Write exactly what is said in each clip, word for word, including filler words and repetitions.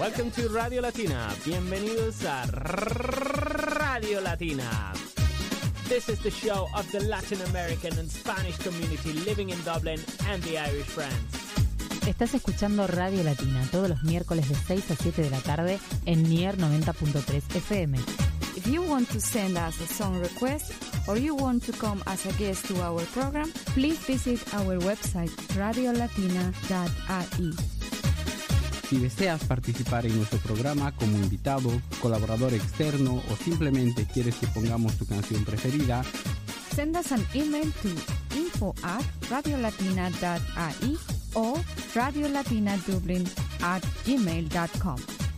Welcome to Radio Latina. Bienvenidos a Radio Latina. This is the show of the Latin American and Spanish community living in Dublin and the Irish Friends. Estás escuchando Radio Latina todos los miércoles de seis a siete de la tarde en Nier noventa punto tres F M. If you want to send us a song request or you want to come as a guest to our program, please visit our website radio latina dot a i. Si deseas participar en nuestro programa como invitado, colaborador externo o simplemente quieres que pongamos tu canción preferida, send us an email to info at radio latina dot a i or radiolatina.dublin at gmail dot com.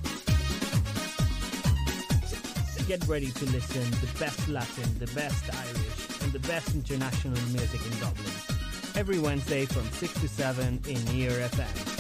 Get ready to listen to the best Latin, the best Irish, and the best international music in Dublin. Every Wednesday from six to seven in Nier F M.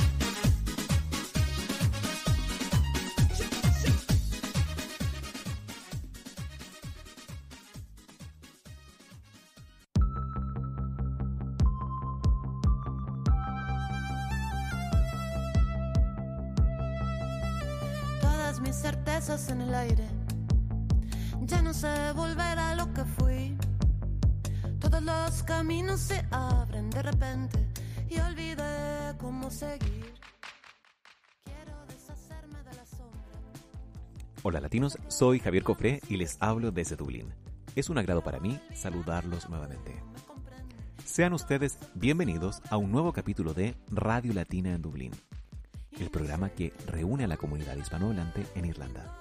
Mis certezas en el aire, ya no sé volver a lo que fui. Todos los caminos se abren de repente y olvidé cómo seguir. Quiero deshacerme de la sombra. Hola latinos, soy Javier Cofré y les hablo desde Dublín. Es un agrado para mí saludarlos nuevamente. Sean ustedes bienvenidos a un nuevo capítulo de Radio Latina en Dublín, el programa que reúne a la comunidad hispanohablante en Irlanda.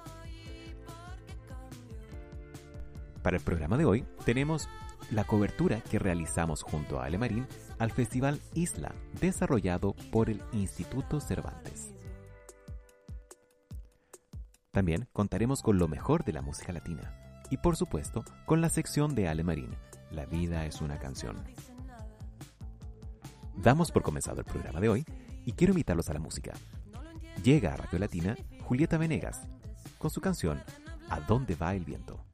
Para el programa de hoy tenemos la cobertura que realizamos junto a Ale Marín al Festival Isla, desarrollado por el Instituto Cervantes. También contaremos con lo mejor de la música latina y, por supuesto, con la sección de Ale Marín, La vida es una canción. Damos por comenzado el programa de hoy y quiero invitarlos a la música. Llega a Radio Latina Julieta Venegas con su canción ¿A dónde va el viento?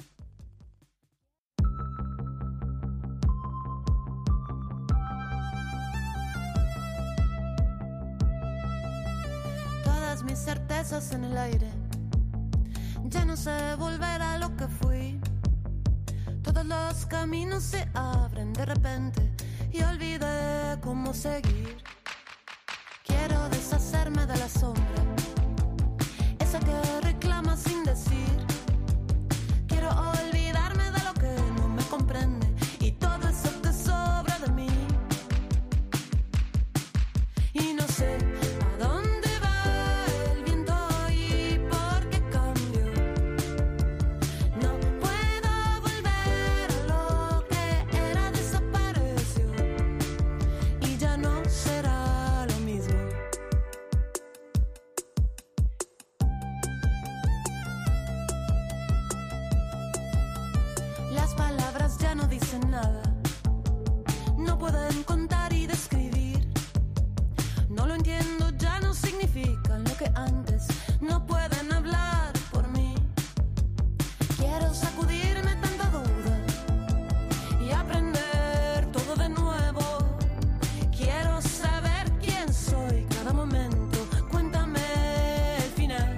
Todas mis certezas en el aire, ya no sé volver a lo que fui. Todos los caminos se abren de repente y olvidé cómo seguir. Quiero deshacerme de la sombra, esa que reclama sin decir. Quiero olvidarme de lo que no me comprende y todo eso que sobra de mí. Y no sé a dónde va el viento y por qué cambio. No puedo volver a lo que era, desapareció y ya no será lo mismo. Las palabras ya no dicen nada, no pueden contar y describir. No lo entiendo, ya no significan lo que antes. No pueden hablar por mí. Quiero sacudirme tanta duda y aprender todo de nuevo. Quiero saber quién soy cada momento. Cuéntame el final,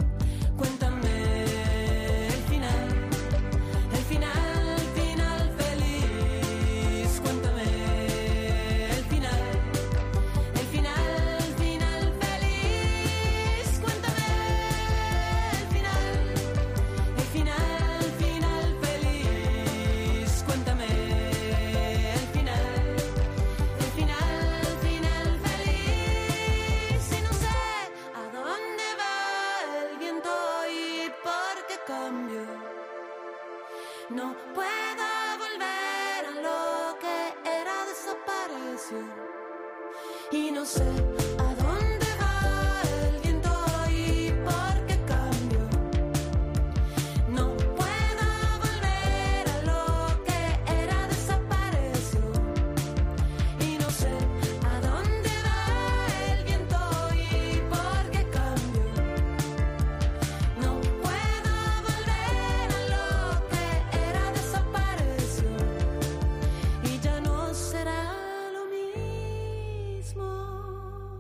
cuéntame el final, el final, el final feliz. Cuéntame el final, el final, el final feliz. Cuéntame el final, el final, el final feliz. Cuéntame el final, el final, el final feliz. Y no sé a dónde va el viento y por qué cambio. No puedo volver a lo que era, desapareció. Y no sé a dónde va el viento y por qué cambio. No puedo volver a lo que era, desapareció. Y no sé a dónde va el viento y por qué cambio. No puedo volver a lo que era, desapareció y ya no será lo mismo.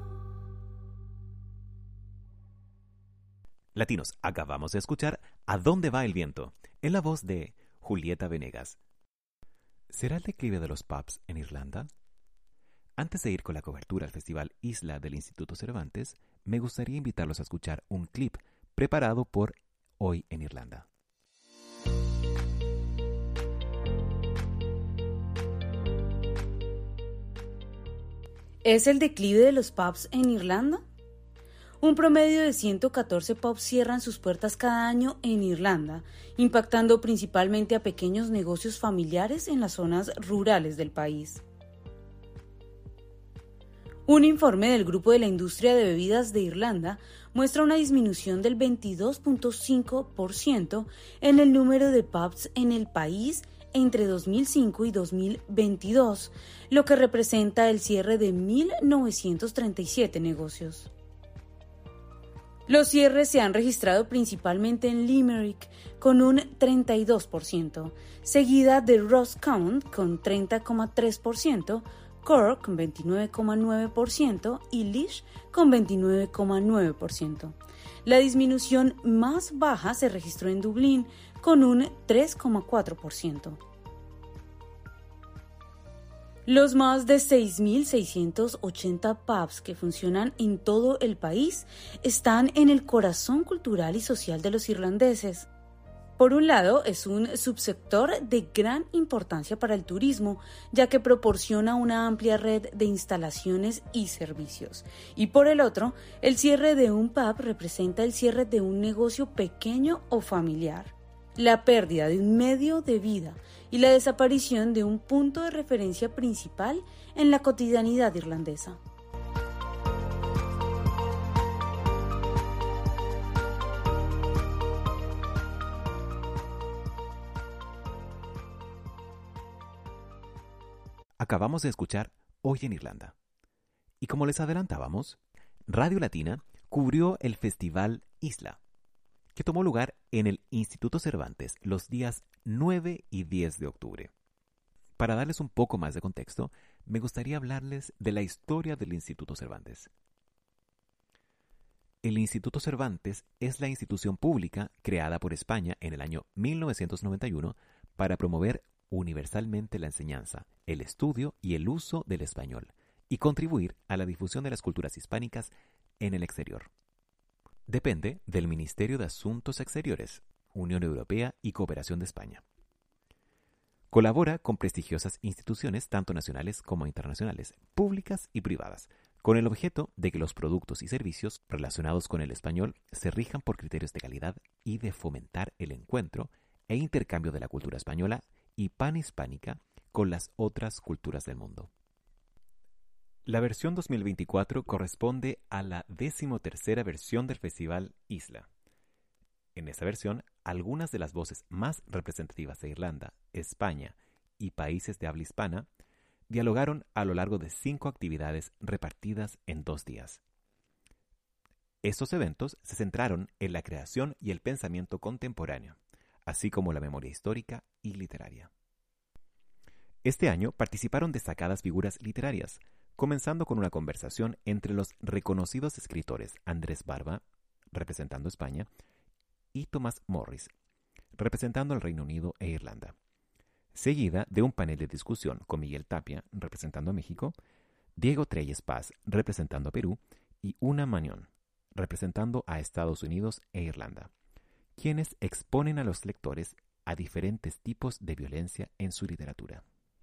Latinos, acabamos de escuchar ¿A dónde va el viento?, en la voz de Julieta Venegas. ¿Será el declive de los pubs en Irlanda? Antes de ir con la cobertura al Festival Isla del Instituto Cervantes, me gustaría invitarlos a escuchar un clip preparado por Hoy en Irlanda. ¿Es el declive de los pubs en Irlanda? Un promedio de ciento catorce pubs cierran sus puertas cada año en Irlanda, impactando principalmente a pequeños negocios familiares en las zonas rurales del país. Un informe del Grupo de la Industria de Bebidas de Irlanda muestra una disminución del veintidós punto cinco por ciento en el número de pubs en el país entre dos mil cinco y dos mil veintidós, lo que representa el cierre de mil novecientos treinta y siete negocios. Los cierres se han registrado principalmente en Limerick con un treinta y dos por ciento, seguida de Roscommon con treinta coma tres por ciento, Cork con veintinueve coma nueve por ciento y Laois con veintinueve coma nueve por ciento. La disminución más baja se registró en Dublín con un tres coma cuatro por ciento. Los más de seis mil seiscientos ochenta pubs que funcionan en todo el país están en el corazón cultural y social de los irlandeses. Por un lado, es un subsector de gran importancia para el turismo, ya que proporciona una amplia red de instalaciones y servicios. Y por el otro, el cierre de un pub representa el cierre de un negocio pequeño o familiar, la pérdida de un medio de vida y la desaparición de un punto de referencia principal en la cotidianidad irlandesa. Acabamos de escuchar Hoy en Irlanda. Y como les adelantábamos, Radio Latina cubrió el Festival Isla, que tomó lugar en el Instituto Cervantes los días nueve y diez de octubre. Para darles un poco más de contexto, me gustaría hablarles de la historia del Instituto Cervantes. El Instituto Cervantes es la institución pública creada por España en el año mil novecientos noventa y uno para promover universalmente la enseñanza, el estudio y el uso del español, y contribuir a la difusión de las culturas hispánicas en el exterior. Depende del Ministerio de Asuntos Exteriores, Unión Europea y Cooperación de España. Colabora con prestigiosas instituciones, tanto nacionales como internacionales, públicas y privadas, con el objeto de que los productos y servicios relacionados con el español se rijan por criterios de calidad y de fomentar el encuentro e intercambio de la cultura española y panhispánica con las otras culturas del mundo. La versión dos mil veinticuatro corresponde a la decimotercera versión del Festival Isla. En esta versión, algunas de las voces más representativas de Irlanda, España y países de habla hispana dialogaron a lo largo de cinco actividades repartidas en dos días. Estos eventos se centraron en la creación y el pensamiento contemporáneo, así como la memoria histórica y literaria. Este año participaron destacadas figuras literarias, comenzando con una conversación entre los reconocidos escritores Andrés Barba, representando España, y Thomas Morris, representando al Reino Unido e Irlanda, seguida de un panel de discusión con Miguel Tapia, representando a México, Diego Treyes Paz, representando a Perú, y Una Mañón, representando a Estados Unidos e Irlanda, quienes exponen a los lectores a diferentes tipos de violencia en su literatura.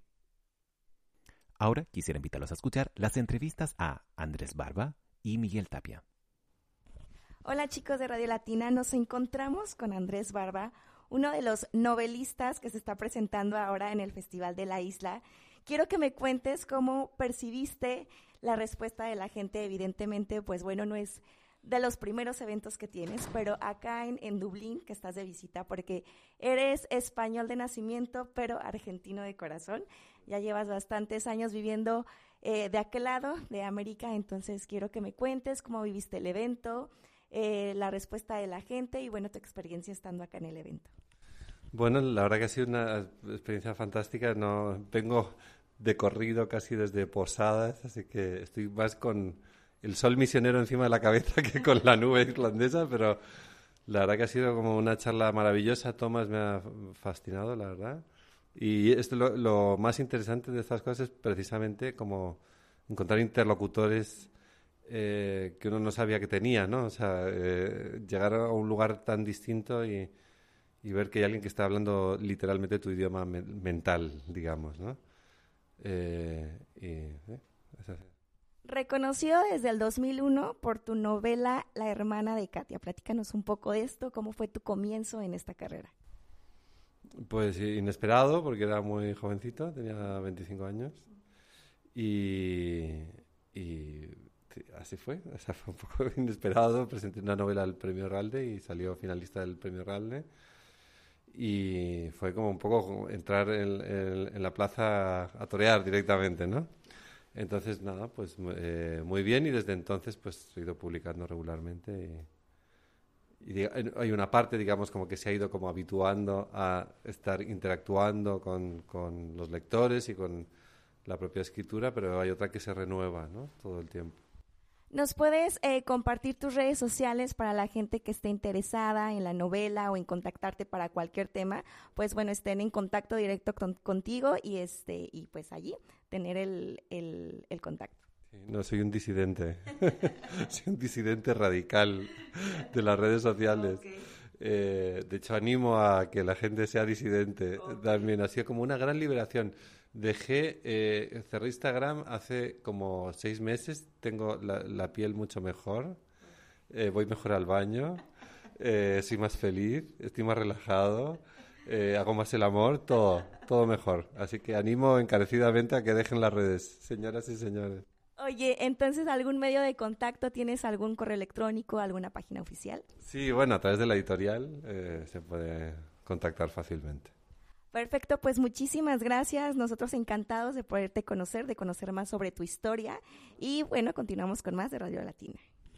Ahora quisiera invitarlos a escuchar las entrevistas a Andrés Barba y Miguel Tapia. Hola chicos de Radio Latina, nos encontramos con Andrés Barba, uno de los novelistas que se está presentando ahora en el Festival de la Isla. Quiero que me cuentes cómo percibiste la respuesta de la gente. Evidentemente, pues bueno, no es de los primeros eventos que tienes, pero acá en, en Dublín, que estás de visita, porque eres español de nacimiento, pero argentino de corazón. Ya llevas bastantes años viviendo eh, de aquel lado de América, entonces quiero que me cuentes cómo viviste el evento, eh, la respuesta de la gente y, bueno, tu experiencia estando acá en el evento. Bueno, la verdad que ha sido una experiencia fantástica. No vengo de corrido casi desde Posadas, así que estoy más con el sol misionero encima de la cabeza que con la nube irlandesa, pero La verdad que ha sido como una charla maravillosa. Tomás me ha fascinado, la verdad. Y esto lo, lo más interesante de estas cosas es precisamente como encontrar interlocutores eh, que uno no sabía que tenía, ¿no? O sea, eh, llegar a un lugar tan distinto y, y ver que hay alguien que está hablando literalmente tu idioma me- mental, digamos, ¿no? Eh, y, eh, es así. Reconocido desde el dos mil uno por tu novela La hermana de Katia. Platícanos un poco de esto, cómo fue tu comienzo en esta carrera. Pues inesperado, porque era muy jovencito, tenía veinticinco años. Y, y sí, así fue, o sea, fue un poco inesperado. Presenté una novela al Premio Ralde y salió finalista del Premio Ralde. Y fue como un poco entrar en, en, en la plaza a torear directamente, ¿no? Entonces, nada, pues eh, muy bien, y desde entonces pues he ido publicando regularmente. Y, y diga, hay una parte, digamos, como que se ha ido como habituando a estar interactuando con, con los lectores y con la propia escritura, pero hay otra que se renueva, ¿no? Todo el tiempo. ¿Nos puedes eh, compartir tus redes sociales para la gente que esté interesada en la novela o en contactarte para cualquier tema? Pues bueno, estén en contacto directo con, contigo y este y pues allí tener el, el, el contacto. Sí, no, soy un disidente. Soy un disidente radical de las redes sociales. Okay. Eh, de hecho, animo a que la gente sea disidente. Okay. También ha sido como una gran liberación. Dejé, eh, cerré Instagram hace como seis meses, tengo la, la piel mucho mejor, eh, voy mejor al baño, eh, soy más feliz, estoy más relajado, eh, hago más el amor, todo, todo mejor. Así que animo encarecidamente a que dejen las redes, señoras y señores. Oye, entonces, ¿algún medio de contacto? ¿Tienes algún correo electrónico, alguna página oficial? Sí, bueno, a través de la editorial eh, se puede contactar fácilmente. Perfecto, pues muchísimas gracias. Nosotros encantados de poderte conocer, de conocer más sobre tu historia. Y bueno, continuamos con más de Radio Latina.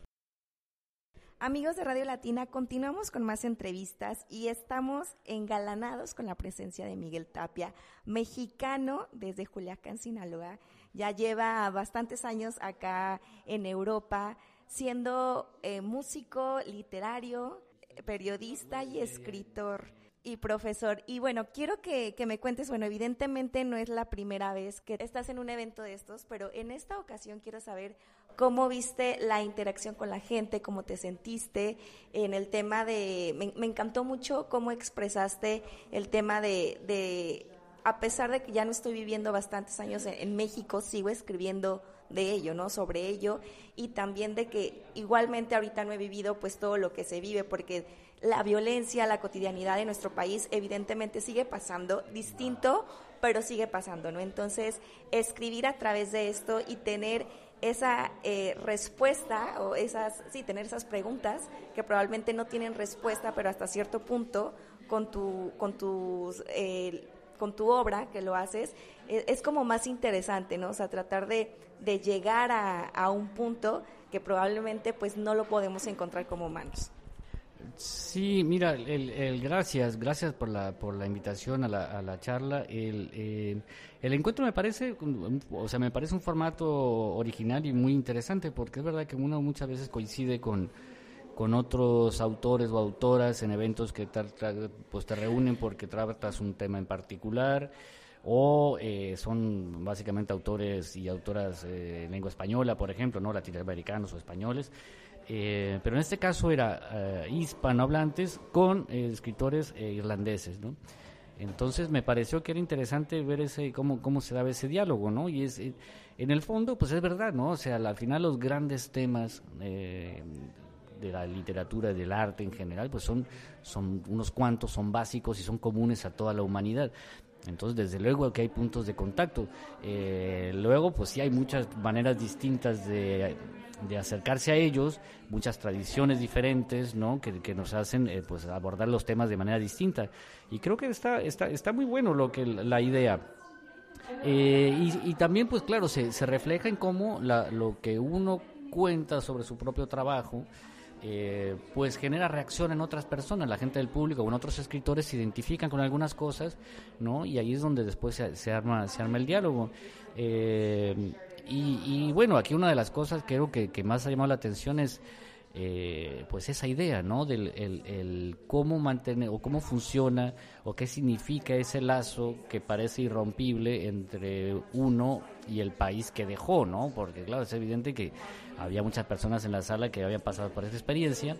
Amigos de Radio Latina, continuamos con más entrevistas y estamos engalanados con la presencia de Miguel Tapia, mexicano desde Culiacán, Sinaloa. Ya lleva bastantes años acá en Europa, siendo eh, músico, literario, periodista y escritor. Y profesor, y bueno, quiero que, que me cuentes, bueno, evidentemente no es la primera vez que estás en un evento de estos, pero en esta ocasión quiero saber cómo viste la interacción con la gente, cómo te sentiste en el tema de, me, me encantó mucho cómo expresaste el tema de, de, a pesar de que ya no estoy viviendo bastantes años en, en México, sigo escribiendo de ello, ¿no? Sobre ello, y también de que igualmente ahorita no he vivido pues todo lo que se vive, porque la violencia, la cotidianidad de nuestro país evidentemente sigue pasando, distinto, pero sigue pasando, ¿no? Entonces, escribir a través de esto y tener esa eh, respuesta, o esas, sí, tener esas preguntas que probablemente no tienen respuesta, pero hasta cierto punto, con tu, con tus, eh, con tu obra que lo haces, es, es como más interesante, ¿no? O sea, tratar de, de llegar a, a un punto que probablemente pues no lo podemos encontrar como humanos. Sí, mira, el, el gracias, gracias por la por la invitación a la, a la charla. El, eh, el encuentro me parece, o sea, me parece un formato original y muy interesante, porque es verdad que uno muchas veces coincide con con otros autores o autoras en eventos que te, pues te reúnen porque tratas un tema en particular, o eh, son básicamente autores y autoras eh, en lengua española, por ejemplo, no latinoamericanos o españoles. Eh, pero en este caso era uh, hispanohablantes con eh, escritores eh, irlandeses, ¿no? Entonces me pareció que era interesante ver ese cómo cómo se daba ese diálogo, ¿no? Y es eh, en el fondo pues es verdad, ¿no? O sea, al final los grandes temas eh, de la literatura, del arte en general, pues son son unos cuantos, son básicos y son comunes a toda la humanidad. Entonces, desde luego que hay puntos de contacto. Eh, luego, pues sí hay muchas maneras distintas de, de acercarse a ellos, muchas tradiciones diferentes, ¿no? Que, que nos hacen eh, pues abordar los temas de manera distinta. Y creo que está está está muy bueno lo que la idea. Eh, y, y también, pues claro, se, se refleja en cómo la, lo que uno cuenta sobre su propio trabajo, Eh, pues genera reacción en otras personas, la gente del público o en otros escritores se identifican con algunas cosas, ¿no? Y ahí es donde después se, se arma se arma el diálogo. Eh, y, y bueno, aquí una de las cosas creo que, que más ha llamado la atención es eh, pues esa idea, ¿no? Del el, el cómo mantener o cómo funciona o qué significa ese lazo que parece irrompible entre uno y el país que dejó, ¿no? Porque claro, es evidente que había muchas personas en la sala que habían pasado por esa experiencia.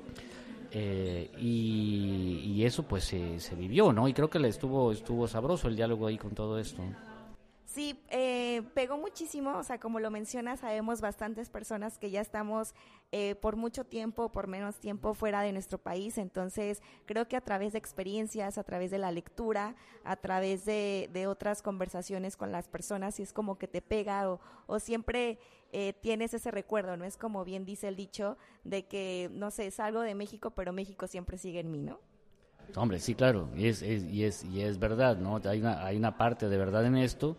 Eh, y, y eso pues se, se vivió, ¿no? Y creo que le estuvo estuvo sabroso el diálogo ahí con todo esto. Sí, eh, pegó muchísimo, o sea, como lo mencionas, sabemos bastantes personas que ya estamos eh, por mucho tiempo, por menos tiempo fuera de nuestro país, entonces creo que a través de experiencias, a través de la lectura, a través de, de otras conversaciones con las personas, y es como que te pega o, o siempre eh, tienes ese recuerdo, ¿no? Es como bien dice el dicho de que, no sé, salgo de México, pero México siempre sigue en mí, ¿no? Hombre, sí, claro, y es, es, y es, y es verdad, ¿no? Hay una, hay una parte de verdad en esto.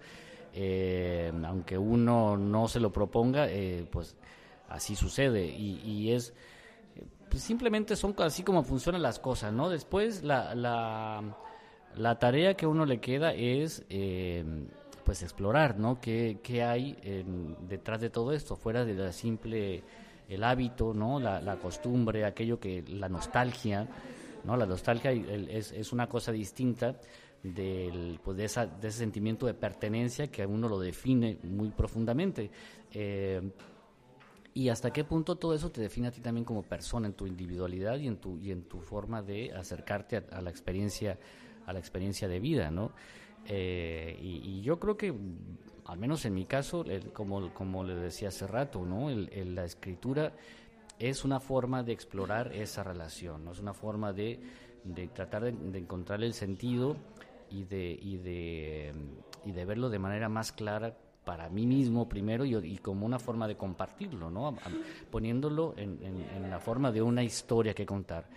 Eh, aunque uno no se lo proponga, eh, pues así sucede y, y es pues simplemente son así como funcionan las cosas, ¿no? Después la la, la tarea que a uno le queda es eh, pues explorar, ¿no? ¿Qué, qué hay en, detrás de todo esto, fuera de la simple el hábito, ¿no? La, la costumbre, aquello que la nostalgia, ¿no? La nostalgia es, es una cosa distinta del pues de esa de ese sentimiento de pertenencia que a uno lo define muy profundamente, eh, y hasta qué punto todo eso te define a ti también como persona en tu individualidad y en tu y en tu forma de acercarte a, a la experiencia a la experiencia de vida, ¿no? Eh, y, y yo creo que al menos en mi caso, el, como como le decía hace rato, ¿no? El, el, la escritura es una forma de explorar esa relación, ¿no? Es una forma de de tratar de, de encontrar el sentido y de y de y de verlo de manera más clara para mí mismo primero y, y como una forma de compartirlo, ¿no? A, a, poniéndolo en, en, en la forma de una historia que contar.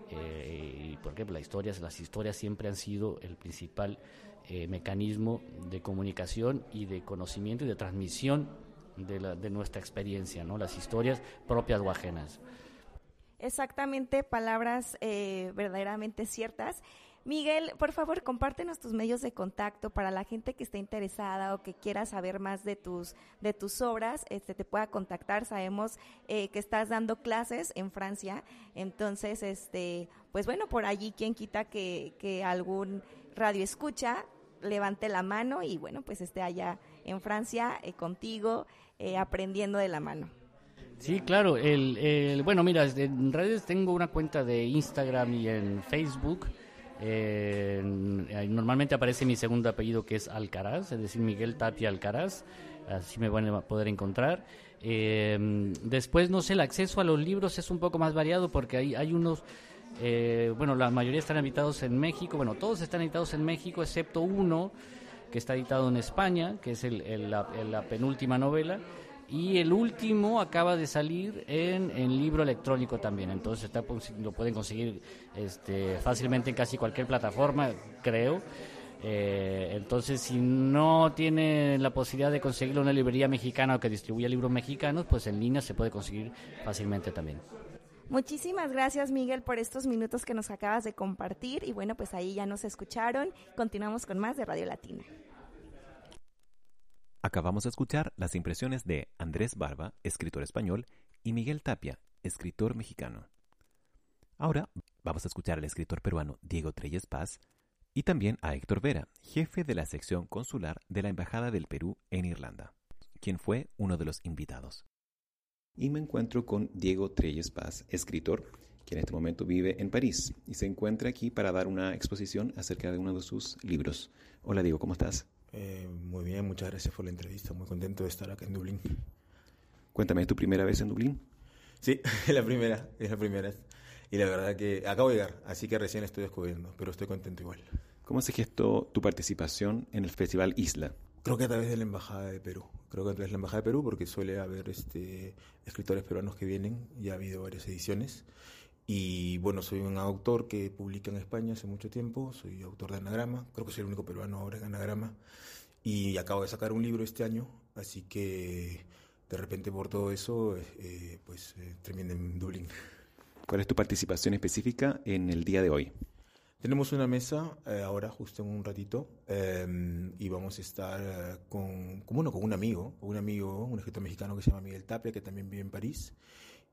Eh, y porque la historia, las historias siempre han sido el principal eh, mecanismo de comunicación y de conocimiento y de transmisión de, la, de nuestra experiencia, ¿no? Las historias propias o ajenas. Exactamente, palabras eh, verdaderamente ciertas. Miguel, por favor, compártenos tus medios de contacto para la gente que esté interesada o que quiera saber más de tus de tus obras, este te pueda contactar. Sabemos eh, que estás dando clases en Francia, entonces, este, pues bueno, por allí quien quita que, que algún radio escucha levante la mano y bueno, pues esté allá en Francia eh, contigo, eh, aprendiendo de la mano. Sí, claro. El, el, bueno, mira, en redes tengo una cuenta de Instagram y en Facebook. Eh, normalmente aparece mi segundo apellido, que es Alcaraz, es decir, Miguel Tapia Alcaraz. Así me van a poder encontrar. Eh, después, no sé, el acceso a los libros es un poco más variado porque hay, hay unos... Eh, bueno, la mayoría están editados en México. Bueno, todos están editados en México, excepto uno que está editado en España, que es el, el, la, la penúltima novela. Y el último acaba de salir en, en libro electrónico también, entonces está, lo pueden conseguir este, fácilmente en casi cualquier plataforma, creo. Eh, entonces, si no tienen la posibilidad de conseguirlo en una librería mexicana o que distribuya libros mexicanos, pues en línea se puede conseguir fácilmente también. Muchísimas gracias, Miguel, por estos minutos que nos acabas de compartir. Y bueno, pues ahí ya nos escucharon. Continuamos con más de Radio Latina. Acabamos de escuchar las impresiones de Andrés Barba, escritor español, y Miguel Tapia, escritor mexicano. Ahora vamos a escuchar al escritor peruano Diego Treyes Paz y también a Héctor Vera, jefe de la sección consular de la Embajada del Perú en Irlanda, quien fue uno de los invitados. Y me encuentro con Diego Treyes Paz, escritor, que en este momento vive en París y se encuentra aquí para dar una exposición acerca de uno de sus libros. Hola Diego, ¿cómo estás? Eh, muy bien, muchas gracias por la entrevista, muy contento de estar acá en Dublín. Cuéntame, ¿es tu primera vez en Dublín? Sí, es la primera, es la primera. Y la verdad que acabo de llegar, así que recién estoy descubriendo, pero estoy contento igual. ¿Cómo se gestó tu participación en el Festival Isla? Creo que a través de la Embajada de Perú, creo que a través de la Embajada de Perú, porque suele haber este, escritores peruanos que vienen, y ha habido varias ediciones. Y bueno, soy un autor que publica en España hace mucho tiempo, soy autor de Anagrama, creo que soy el único peruano ahora en Anagrama, y acabo de sacar un libro este año, así que de repente por todo eso, eh, pues eh, terminé en Dublín. ¿Cuál es tu participación específica en el día de hoy? Tenemos una mesa eh, ahora, justo en un ratito, eh, y vamos a estar eh, con, con, bueno, con un amigo, un amigo, un escritor mexicano que se llama Miguel Tapia, que también vive en París.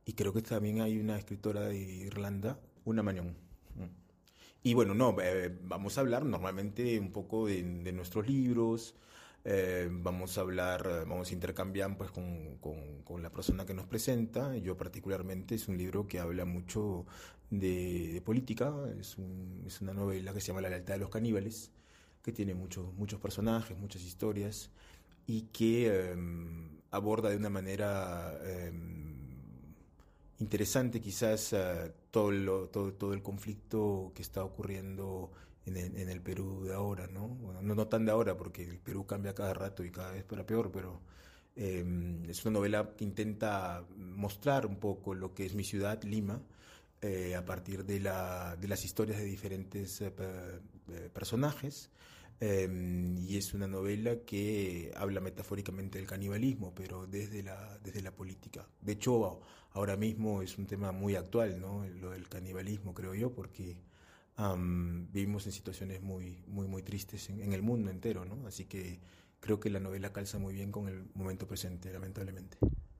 y creo que también hay una escritora de Irlanda, Una Mañón. Y bueno, no, eh, vamos a hablar normalmente un poco de, de nuestros libros, eh, vamos a hablar, vamos a intercambiar pues con, con, con la persona que nos presenta. Yo particularmente es un libro que habla mucho de, de política, es, un, es una novela que se llama La lealtad de los caníbales, que tiene muchos muchos personajes, muchas historias, y que eh, aborda de una manera eh, interesante quizás uh, todo, lo, todo, todo el conflicto que está ocurriendo en el, en el Perú de ahora, ¿no? Bueno, no, no tan de ahora, porque el Perú cambia cada rato y cada vez para peor, pero eh, es una novela que intenta mostrar un poco lo que es mi ciudad, Lima, eh, a partir de, la, de las historias de diferentes eh, eh, personajes. Eh, y es una novela que habla metafóricamente del canibalismo, pero desde la, desde la política. De hecho, ahora mismo es un tema muy actual, ¿no? Lo del canibalismo, creo yo, porque um, vivimos en situaciones muy, muy, muy tristes en, en el mundo entero, ¿no? Así que creo que la novela calza muy bien con el momento presente, lamentablemente.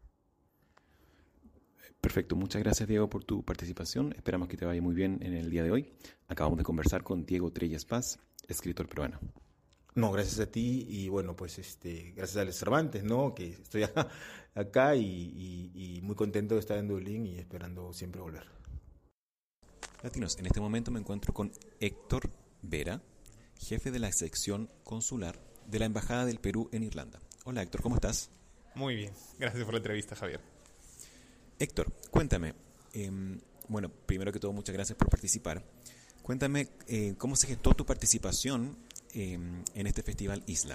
Perfecto, muchas gracias Diego por tu participación, esperamos que te vaya muy bien en el día de hoy. Acabamos de conversar con Diego Trelles Paz, escritor peruano. No, gracias a ti y bueno, pues este, gracias a los Cervantes, ¿no? Que estoy acá, acá y, y, y muy contento de estar en Dublín y esperando siempre volver. Latinos, en este momento me encuentro con Héctor Vera, jefe de la sección consular de la Embajada del Perú en Irlanda. Hola Héctor, ¿cómo estás? Muy bien, gracias por la entrevista, Javier. Héctor, cuéntame, eh, bueno, primero que todo muchas gracias por participar. Cuéntame eh, cómo se gestó tu participación eh, en este festival Isla.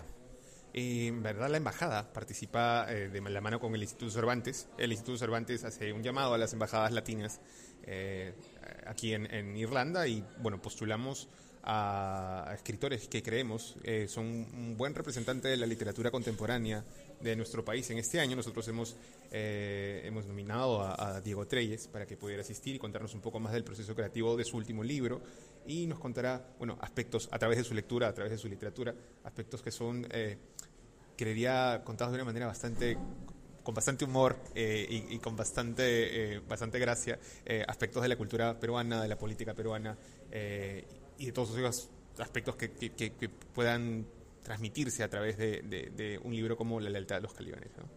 Eh, en verdad la embajada participa eh, de la mano con el Instituto Cervantes. El Instituto Cervantes hace un llamado a las embajadas latinas eh, aquí en, en Irlanda y bueno, postulamos a, a escritores que creemos eh, son un buen representante de la literatura contemporánea de nuestro país. En este año nosotros hemos, eh, hemos nominado a, a Diego Trelles para que pudiera asistir y contarnos un poco más del proceso creativo de su último libro y nos contará, bueno, aspectos a través de su lectura, a través de su literatura, aspectos que son, eh, creería, contados de una manera bastante, con bastante humor eh, y, y con bastante, eh, bastante gracia, eh, aspectos de la cultura peruana, de la política peruana eh, y de todos esos aspectos que, que, que, que puedan transmitirse a través de, de, de un libro como La lealtad de los caníbales, ¿no?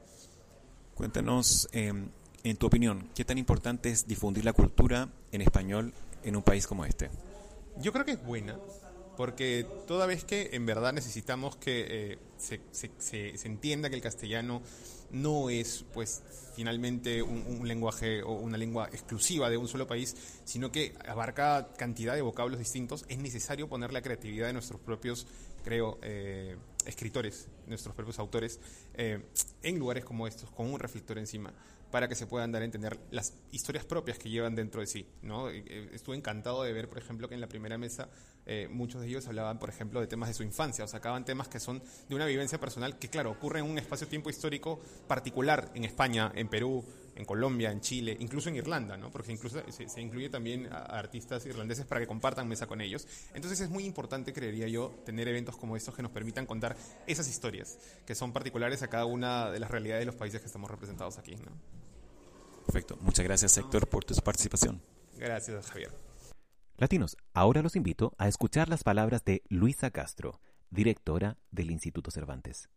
Cuéntanos, eh, en tu opinión, ¿qué tan importante es difundir la cultura en español en un país como este? Yo creo que es buena, porque toda vez que en verdad necesitamos que eh, se, se, se, se entienda que el castellano no es, pues, finalmente un, un lenguaje o una lengua exclusiva de un solo país, sino que abarca cantidad de vocablos distintos, es necesario poner la creatividad de nuestros propios, creo, eh, escritores, nuestros propios autores, eh, en lugares como estos, con un reflector encima, para que se puedan dar a entender las historias propias que llevan dentro de sí, ¿no? Estuve encantado de ver, por ejemplo, que en la primera mesa eh, muchos de ellos hablaban, por ejemplo, de temas de su infancia, o sacaban temas que son de una vivencia personal que, claro, ocurre en un espacio-tiempo histórico particular en España, en Perú, en Colombia, en Chile, incluso en Irlanda, ¿no? Porque incluso se, se incluye también a artistas irlandeses para que compartan mesa con ellos. Entonces es muy importante, creería yo, tener eventos como estos que nos permitan contar esas historias, que son particulares a cada una de las realidades de los países que estamos representados aquí, ¿no? Perfecto. Muchas gracias, Héctor, por tu participación. Gracias, Javier. Latinos, ahora los invito a escuchar las palabras de Luisa Castro, directora del Instituto Cervantes.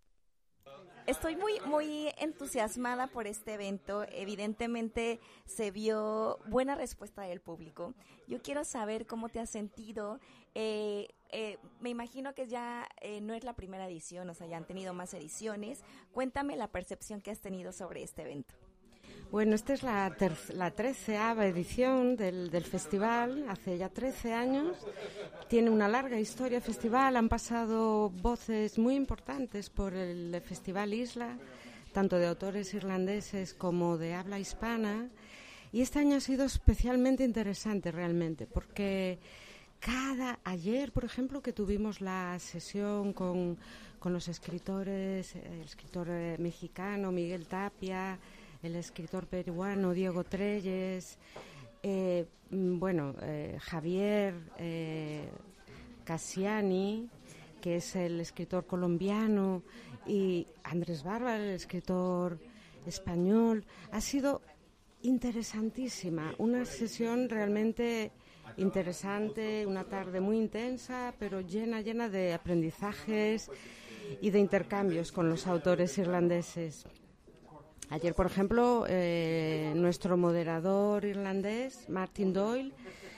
Estoy muy, muy entusiasmada por este evento. Evidentemente se vio buena respuesta del público. Yo quiero saber cómo te has sentido. Eh, eh, me imagino que ya eh, no es la primera edición, o sea, ya han tenido más ediciones. Cuéntame la percepción que has tenido sobre este evento. Bueno, esta es la, ter- la treceava edición del, del festival, hace ya trece años. Tiene una larga historia festival, han pasado voces muy importantes por el Festival Isla, tanto de autores irlandeses como de habla hispana. Y este año ha sido especialmente interesante realmente, porque cada ayer, por ejemplo, que tuvimos la sesión con, con los escritores, el escritor eh, mexicano Miguel Tapia, el escritor peruano Diego Trelles, eh, bueno, eh, Javier eh, Cassiani, que es el escritor colombiano, y Andrés Barba, el escritor español. Ha sido interesantísima, una sesión realmente interesante, una tarde muy intensa, pero llena, llena de aprendizajes y de intercambios con los autores irlandeses. Ayer, por ejemplo, eh, nuestro moderador irlandés, Martin Doyle,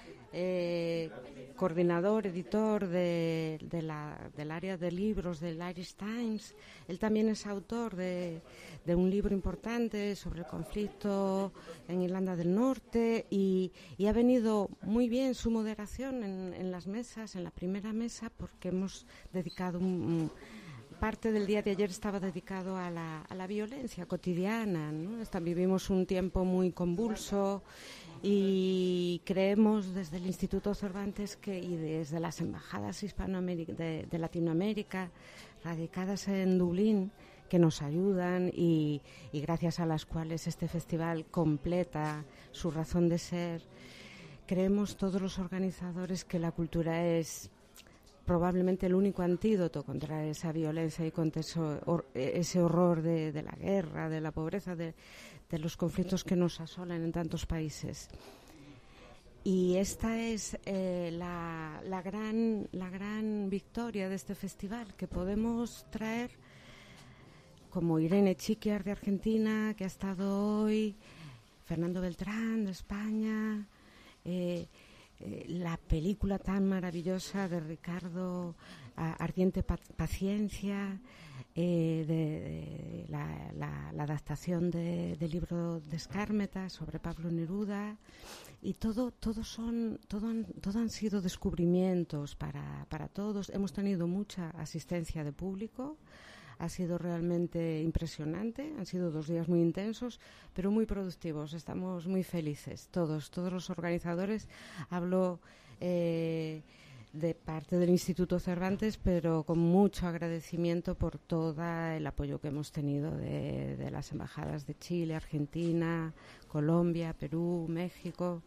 eh, coordinador, editor de, de la, del área de libros del Irish Times, él también es autor de, de un libro importante sobre el conflicto en Irlanda del Norte y, y ha venido muy bien su moderación en, en las mesas, en la primera mesa, porque hemos dedicado un, un parte del día de ayer estaba dedicado a la, a la violencia cotidiana, ¿no? Está, vivimos un tiempo muy convulso y creemos desde el Instituto Cervantes que, y desde las embajadas hispanoamérica, de, de Latinoamérica radicadas en Dublín, que nos ayudan y, y gracias a las cuales este festival completa su razón de ser, creemos todos los organizadores que la cultura es probablemente el único antídoto contra esa violencia y contra eso, or, ese horror de, de la guerra, de la pobreza, de, de los conflictos que nos asolan en tantos países. Y esta es eh, la, la, gran, la gran victoria de este festival, que podemos traer como Irene Chiquiar de Argentina, que ha estado hoy, Fernando Beltrán de España, eh, Eh, la película tan maravillosa de Ricardo uh, Ardiente pa- Paciencia, eh, de, de la, la, la adaptación de, del libro de Skármeta sobre Pablo Neruda, y todo, todo son, todo han, todo han sido descubrimientos para, para todos. Hemos tenido mucha asistencia de público. Ha sido realmente impresionante, han sido dos días muy intensos, pero muy productivos. Estamos muy felices, todos, todos los organizadores. Hablo eh, de parte del Instituto Cervantes, pero con mucho agradecimiento por todo el apoyo que hemos tenido de, de las embajadas de Chile, Argentina, Colombia, Perú, México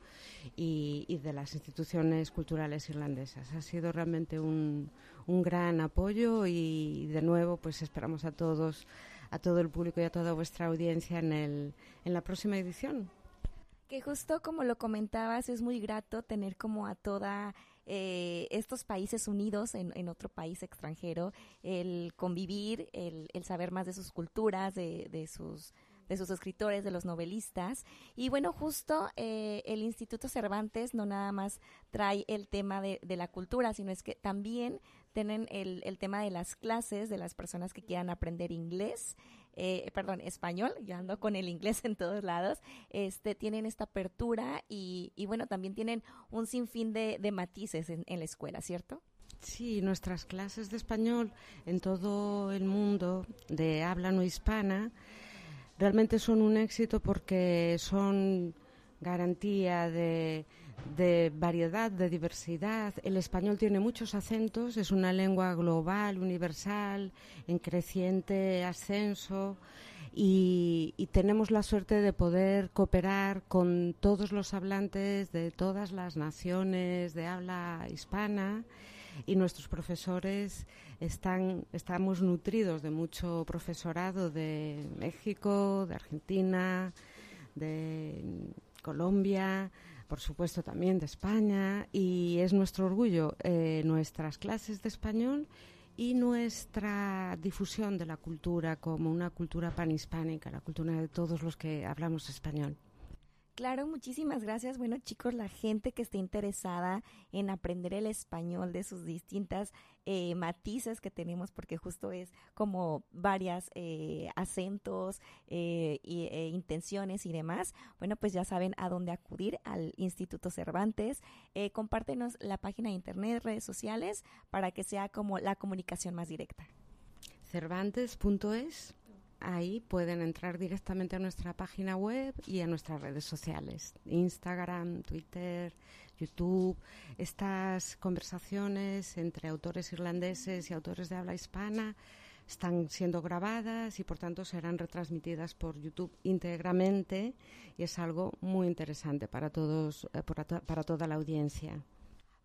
y, y de las instituciones culturales irlandesas. Ha sido realmente un, un gran apoyo y de nuevo pues esperamos a todos, a todo el público y a toda vuestra audiencia en, el, en la próxima edición. Que justo como lo comentabas, es muy grato tener como a toda eh, estos países unidos en, en otro país extranjero, el convivir, el, el saber más de sus culturas, de, de sus de sus escritores, de los novelistas. Y bueno, justo eh, el Instituto Cervantes no nada más trae el tema de, de la cultura, sino es que también tienen el, el tema de las clases de las personas que quieran aprender inglés, eh, perdón, español, yo ando con el inglés en todos lados, este, tienen esta apertura y, y bueno, también tienen un sinfín de, de matices en, en la escuela, ¿cierto? Sí, nuestras clases de español en todo el mundo de habla no hispana realmente son un éxito porque son garantía de, de variedad, de diversidad. El español tiene muchos acentos, es una lengua global, universal, en creciente ascenso y, y tenemos la suerte de poder cooperar con todos los hablantes de todas las naciones de habla hispana. Y nuestros profesores están, estamos nutridos de mucho profesorado de México, de Argentina, de Colombia, por supuesto también de España, y es nuestro orgullo eh, nuestras clases de español y nuestra difusión de la cultura como una cultura panhispánica, la cultura de todos los que hablamos español. Claro, muchísimas gracias. Bueno, chicos, la gente que esté interesada en aprender el español de sus distintas eh, matices que tenemos, porque justo es como varias eh, acentos eh, y eh, intenciones y demás, bueno, pues ya saben a dónde acudir, al Instituto Cervantes. Eh, compártenos la página de internet, redes sociales, para que sea como la comunicación más directa. cervantes punto es. Ahí pueden entrar directamente a nuestra página web y a nuestras redes sociales, Instagram, Twitter, YouTube. Estas conversaciones entre autores irlandeses y autores de habla hispana están siendo grabadas y por tanto serán retransmitidas por YouTube íntegramente y es algo muy interesante para todos, para, to- para toda la audiencia.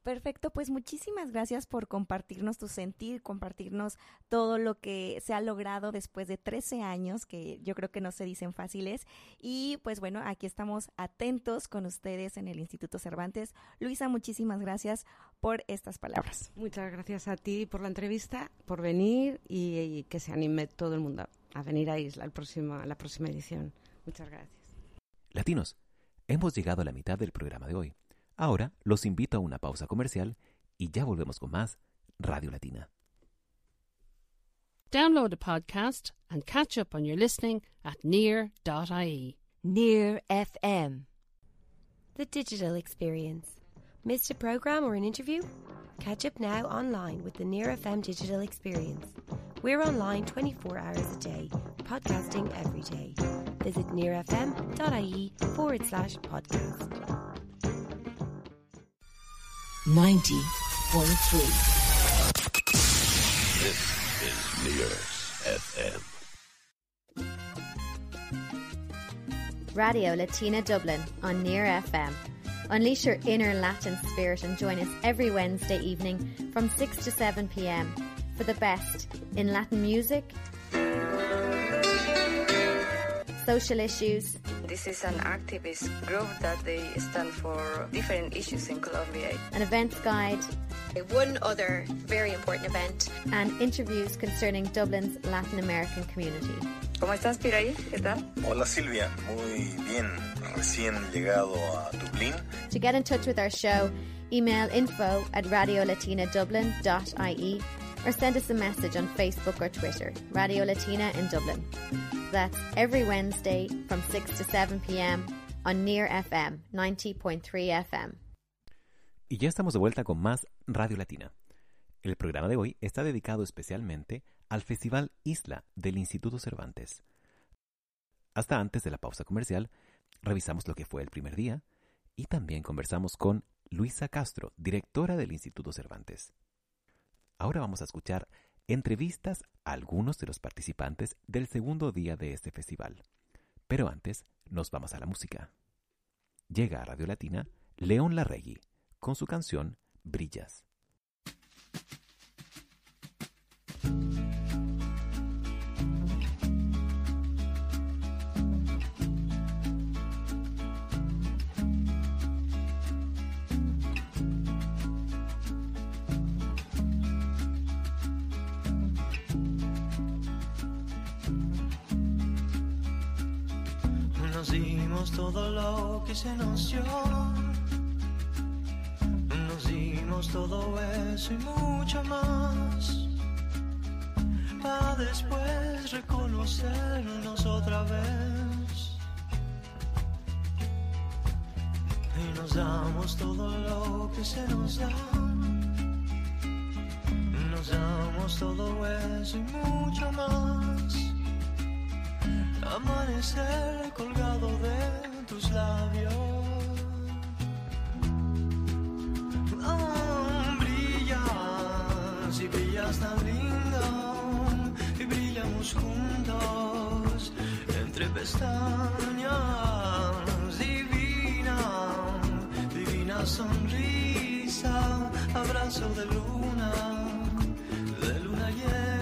Perfecto, pues muchísimas gracias por compartirnos tu sentir, compartirnos todo lo que se ha logrado después de trece años, que yo creo que no se dicen fáciles. Y pues bueno, aquí estamos atentos con ustedes en el Instituto Cervantes. Luisa, muchísimas gracias por estas palabras. Muchas gracias a ti por la entrevista, por venir y, y que se anime todo el mundo a venir a Isla el próximo, a la próxima edición. Muchas gracias. Latinos, hemos llegado a la mitad del programa de hoy. Ahora los invito a una pausa comercial y ya volvemos con más Radio Latina. Download the podcast and catch up on your listening at near dot I E. Near F M. The digital experience. Missed a program or an interview? Catch up now online with the Near F M digital experience. We're online twenty-four hours a day, podcasting every day. Visit nearfm.ie forward slash podcast. ninety point three. This is Near F M. Radio Latina Dublin on Near F M. Unleash your inner Latin spirit and join us every Wednesday evening from six to seven p.m. for the best in Latin music, social issues. This is an activist group that they stand for different issues in Colombia. An events guide. One other very important event. And interviews concerning Dublin's Latin American community. ¿Cómo estás, Piraí? ¿Qué tal? Hola, Silvia. Muy bien. Recién llegado a Dublín. To get in touch with our show, email info at radiolatina.dublin.ie or send us a message on Facebook or Twitter, Radio Latina in Dublin. That's every Wednesday from six to seven p.m. on Near F M ninety point three F M. Y ya estamos de vuelta con más Radio Latina. El programa de hoy está dedicado especialmente al Festival Isla del Instituto Cervantes. Hasta antes de la pausa comercial, revisamos lo que fue el primer día y también conversamos con Luisa Castro, directora del Instituto Cervantes. Ahora vamos a escuchar entrevistas a algunos de los participantes del segundo día de este festival. Pero antes, nos vamos a la música. Llega a Radio Latina León Larregui con su canción Brillas. Nos dimos todo lo que se nos dio, nos dimos todo eso y mucho más, para después reconocernos otra vez. Y nos damos todo lo que se nos da, nos damos todo eso y mucho más. Amanecer colgado de tus labios. Oh, brillas y brillas tan lindo y brillamos juntos entre pestañas. Divina, divina sonrisa, abrazo de luna, de luna llena.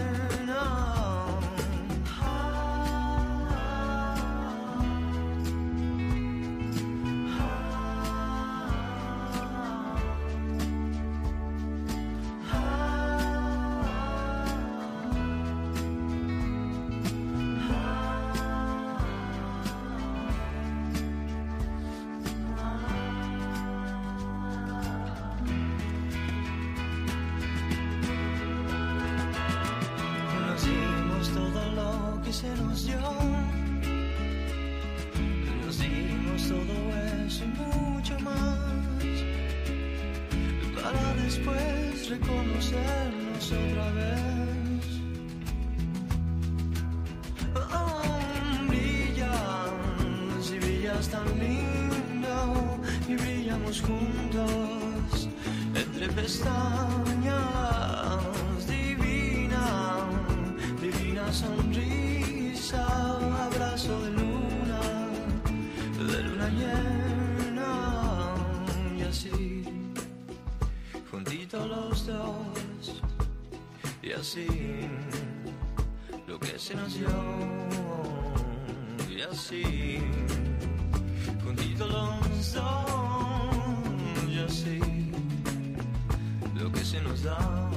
Se nos dio, nos dimos todo eso y mucho más, para después reconocernos otra vez. Oh, brillas y brillas tan lindo y brillamos juntos entre pestañas. Divina, divina sonrisa, abrazo de luna, de luna llena, y así, los dos. Y así, lo que se nos dio. Y así, juntitos los dos. Y así, lo que se nos da.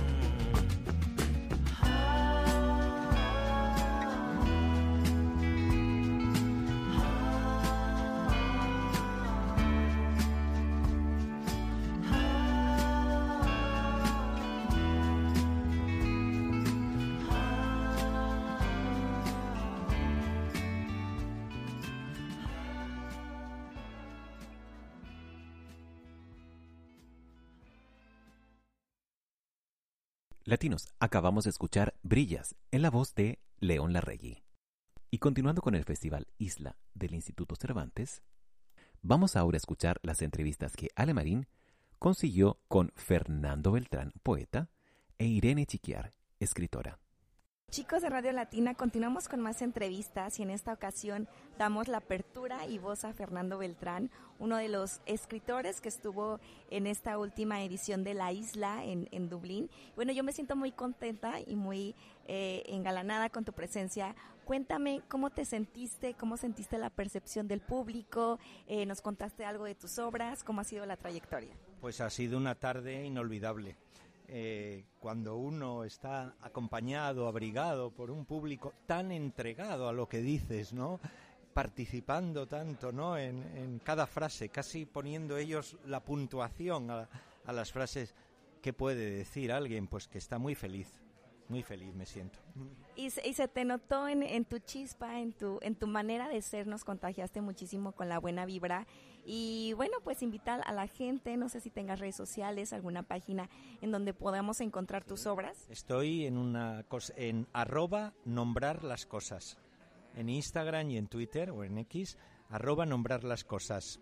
Latinos, acabamos de escuchar Brillas en la voz de León Larregui. Y continuando con el Festival Isla del Instituto Cervantes, vamos ahora a escuchar las entrevistas que Ale Marín consiguió con Fernando Beltrán, poeta, e Irene Chiquiar, escritora. Chicos de Radio Latina, continuamos con más entrevistas y en esta ocasión damos la apertura y voz a Fernando Beltrán, uno de los escritores que estuvo en esta última edición de La Isla en, en Dublín. Bueno, yo me siento muy contenta y muy eh, engalanada con tu presencia. Cuéntame cómo te sentiste, cómo sentiste la percepción del público, eh, nos contaste algo de tus obras, cómo ha sido la trayectoria. Pues ha sido una tarde inolvidable. Eh, cuando uno está acompañado, abrigado por un público tan entregado a lo que dices, ¿no? Participando tanto, ¿no? En, en cada frase, casi poniendo ellos la puntuación a, a las frases. ¿Qué puede decir alguien? Pues que está muy feliz, muy feliz me siento. Y se, y se te notó en, en tu chispa, en tu, en tu manera de ser, nos contagiaste muchísimo con la buena vibra. Y bueno, pues invitar a la gente, no sé si tengas redes sociales, alguna página en donde podamos encontrar tus obras. Estoy en una cosa, en arroba nombrar las cosas, en Instagram y en Twitter o en X, arroba nombrar las cosas.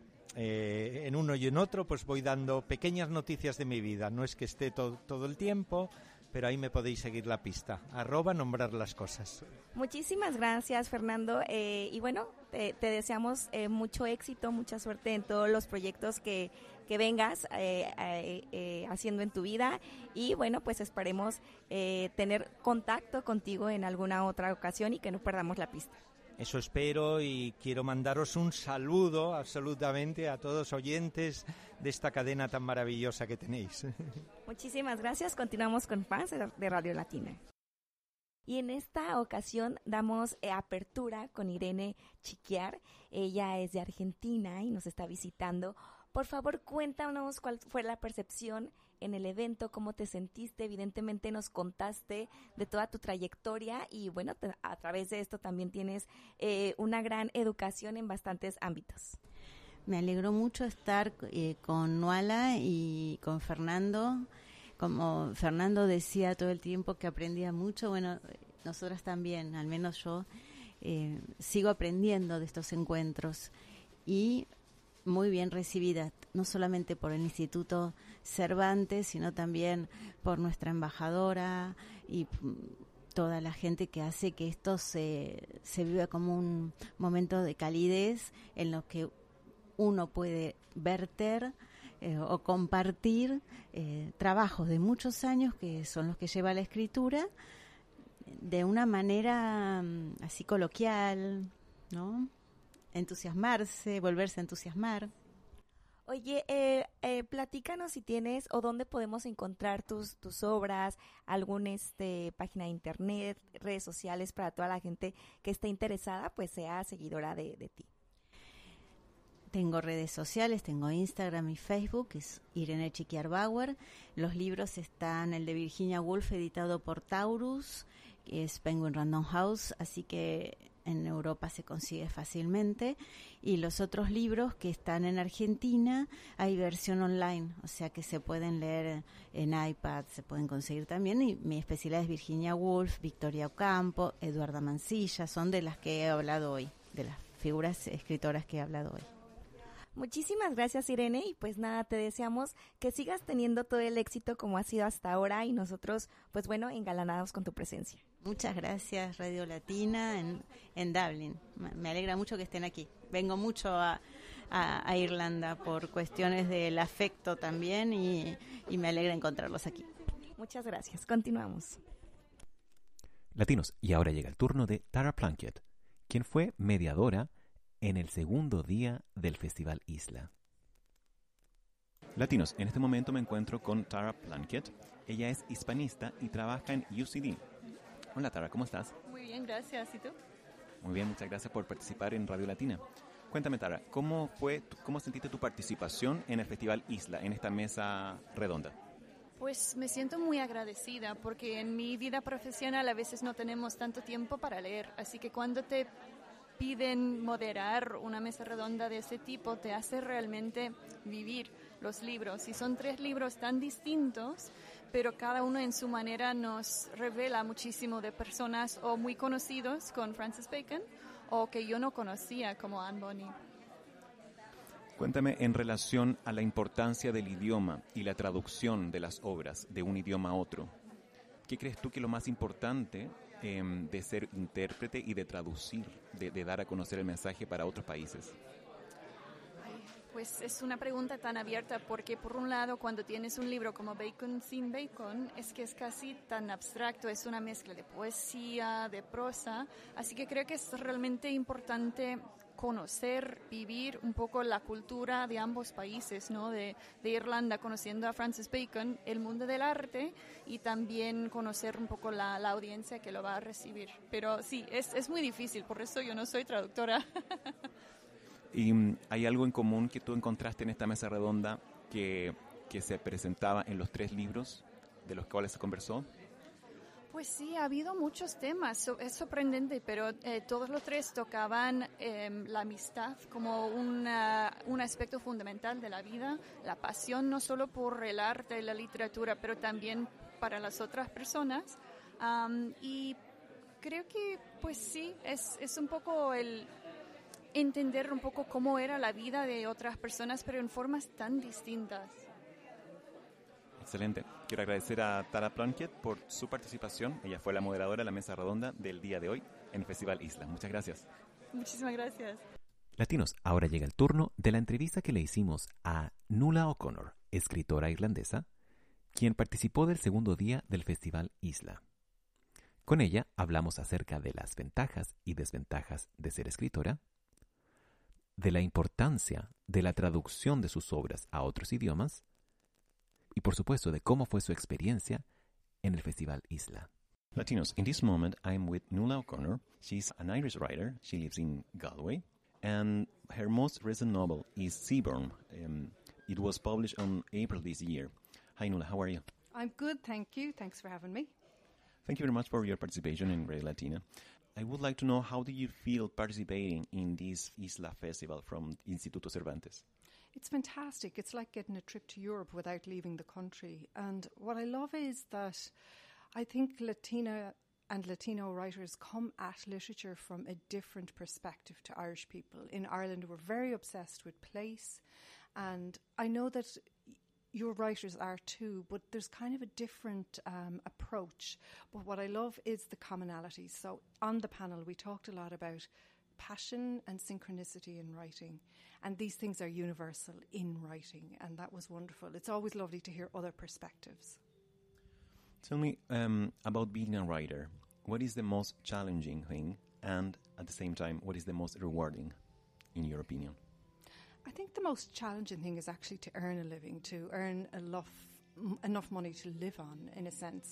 Eh, en uno y en otro pues voy dando pequeñas noticias de mi vida, no es que esté todo, todo el tiempo, pero ahí me podéis seguir la pista, arroba nombrar las cosas. Muchísimas gracias, Fernando, eh, y bueno, te, te deseamos eh, mucho éxito, mucha suerte en todos los proyectos que, que vengas eh, eh, eh, haciendo en tu vida, y bueno, pues esperemos eh, tener contacto contigo en alguna otra ocasión y que no perdamos la pista. Eso espero y quiero mandaros un saludo absolutamente a todos oyentes de esta cadena tan maravillosa que tenéis. Muchísimas gracias. Continuamos con fans de Radio Latina. Y en esta ocasión damos eh, apertura con Irene Chiquiar. Ella es de Argentina y nos está visitando. Por favor, cuéntanos cuál fue la percepción en el evento, cómo te sentiste. Evidentemente nos contaste de toda tu trayectoria y bueno, te, a través de esto también tienes eh, una gran educación en bastantes ámbitos. Me alegró mucho estar eh, con Nuala y con Fernando. Como Fernando decía todo el tiempo que aprendía mucho, bueno, nosotras también, al menos yo, eh, sigo aprendiendo de estos encuentros y muy bien recibida, no solamente por el Instituto Cervantes, sino también por nuestra embajadora y toda la gente que hace que esto se, se viva como un momento de calidez en lo que uno puede verter eh, o compartir eh, trabajos de muchos años que son los que lleva la escritura de una manera um, así coloquial, ¿no? Entusiasmarse, volverse a entusiasmar. Oye, eh, eh, platícanos si tienes o dónde podemos encontrar tus tus obras, alguna este, página de internet, redes sociales para toda la gente que esté interesada, pues sea seguidora de, de ti. Tengo redes sociales, tengo Instagram y Facebook, que es Irene Chiquiar Bauer. Los libros están, el de Virginia Woolf, editado por Taurus, que es Penguin Random House, así que en Europa se consigue fácilmente, y los otros libros que están en Argentina hay versión online, o sea que se pueden leer en iPad, se pueden conseguir también, y mi especialidad es Virginia Woolf, Victoria Ocampo, Eduarda Mancilla, son de las que he hablado hoy, de las figuras escritoras que he hablado hoy. Muchísimas gracias, Irene, y pues nada, te deseamos que sigas teniendo todo el éxito como ha sido hasta ahora y nosotros, pues bueno, engalanados con tu presencia. Muchas gracias, Radio Latina en, en Dublin. Me alegra mucho que estén aquí. Vengo mucho a, a, a Irlanda por cuestiones del afecto también y, y me alegra encontrarlos aquí. Muchas gracias. Continuamos. Latinos, y ahora llega el turno de Tara Plunkett, quien fue mediadora en el segundo día del Festival Isla. Latinos, en este momento me encuentro con Tara Plunkett. Ella es hispanista y trabaja en U C D. Hola Tara, ¿cómo estás? Muy bien, gracias. ¿Y tú? Muy bien, muchas gracias por participar en Radio Latina. Cuéntame Tara, ¿cómo fue, cómo sentiste tu participación en el Festival Isla, en esta mesa redonda? Pues me siento muy agradecida porque en mi vida profesional a veces no tenemos tanto tiempo para leer, así que cuando te piden moderar una mesa redonda de ese tipo, te hace realmente vivir los libros. Y son tres libros tan distintos, pero cada uno en su manera nos revela muchísimo de personas o muy conocidos con Francis Bacon o que yo no conocía como Anne Bonny. Cuéntame en relación a la importancia del idioma y la traducción de las obras de un idioma a otro. ¿Qué crees tú que es lo más importante eh, de ser intérprete y de traducir, de, de dar a conocer el mensaje para otros países? Pues es una pregunta tan abierta porque por un lado cuando tienes un libro como Bacon sin Bacon es que es casi tan abstracto, es una mezcla de poesía, de prosa, así que creo que es realmente importante conocer, vivir un poco la cultura de ambos países, ¿no? De, de Irlanda, conociendo a Francis Bacon, el mundo del arte y también conocer un poco la, la audiencia que lo va a recibir. Pero sí, es, es muy difícil, por eso yo no soy traductora. ¿Y um, hay algo en común que tú encontraste en esta mesa redonda que, que se presentaba en los tres libros de los cuales se conversó? Pues sí, ha habido muchos temas, es sorprendente, pero eh, todos los tres tocaban eh, la amistad como una, un aspecto fundamental de la vida, la pasión no solo por el arte y la literatura, pero también para las otras personas. Um, y creo que, pues sí, es, es un poco el entender un poco cómo era la vida de otras personas, pero en formas tan distintas. Excelente. Quiero agradecer a Tara Plunkett por su participación. Ella fue la moderadora de la mesa redonda del día de hoy en el Festival Isla. Muchas gracias. Muchísimas gracias. Latinos, ahora llega el turno de la entrevista que le hicimos a Nuala O'Connor, escritora irlandesa, quien participó del segundo día del Festival Isla. Con ella hablamos acerca de las ventajas y desventajas de ser escritora, de la importancia de la traducción de sus obras a otros idiomas, y por supuesto de cómo fue su experiencia en el Festival Isla. Latinos, in this moment I'm with Nuala O'Connor. She's an Irish writer. She lives in Galway. And her most recent novel is Seaborn. Um, it was published on April this year. Hi Nuala, how are you? I'm good, thank you. Thanks for having me. Thank you very much for your participation in Radio Latina. I would like to know, how do you feel participating in this Isla Festival from Instituto Cervantes? It's fantastic. It's like getting a trip to Europe without leaving the country. And what I love is that I think Latina and Latino writers come at literature from a different perspective to Irish people. In Ireland, we're very obsessed with place. And I know that your writers are too, but there's kind of a different um, approach. But what I love is the commonalities. So on the panel, we talked a lot about passion and synchronicity in writing. And these things are universal in writing, and that was wonderful. It's always lovely to hear other perspectives. Tell me um, about being a writer. What is the most challenging thing, and at the same time, what is the most rewarding, in your opinion? I think the most challenging thing is actually to earn a living, to earn enough, enough money to live on, in a sense.